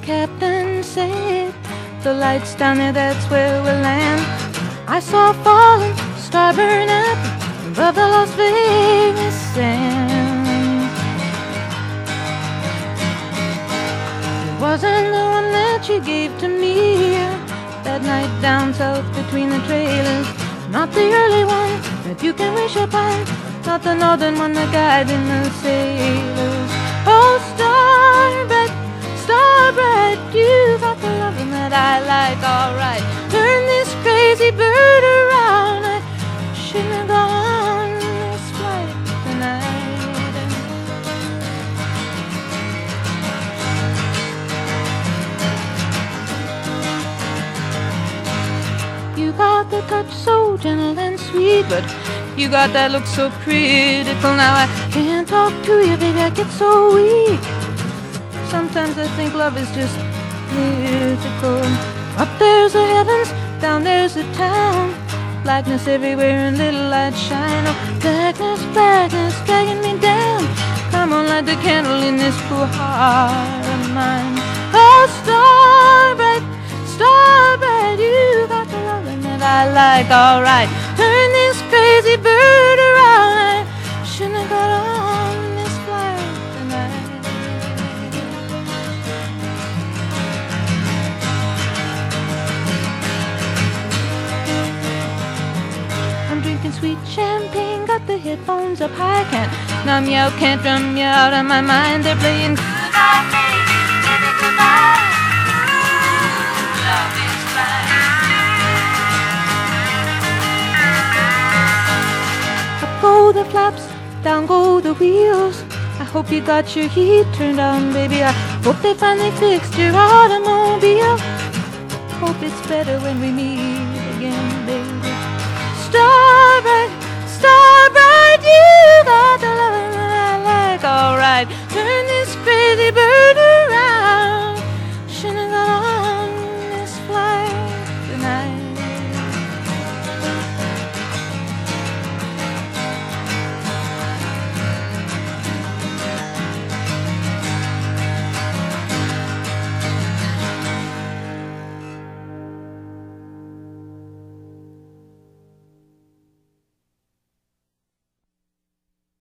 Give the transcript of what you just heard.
captain said, the lights down there, that's where we'll land. I saw a falling star burn up above the Las Vegas sands. It wasn't the one that you gave to me that night down south between the trailers. Not the early one that you can wish upon, not the northern one that guiding the sailors. Oh, star bright, you got the loving that I like, alright. Turn this crazy bird around, I shouldn't have gone this flight tonight. You got the touch so gentle and sweet, but you got that look so critical. Now I can't talk to you, baby, I get so weak. Sometimes I think love is just mythical. Up there's the heavens, down there's the town. Blackness everywhere and little light shine. Oh, blackness dragging me down. Come on, light the candle in this poor heart of mine. Oh, star bright, you got the loving that I like, alright. Turn this crazy bird around, I shouldn't have got on this flight tonight. I'm drinking sweet champagne, got the headphones up high. Can't numb you out, can't drum you out of my mind. They're playing goodbye, baby, baby, goodbye. Love is blind. Up go the flaps, down go the wheels. I hope you got your heat turned on, baby. I hope they finally fixed your automobile. Hope it's better when we meet again, baby. Star bright, you got the love that I like, alright. Turn this crazy bird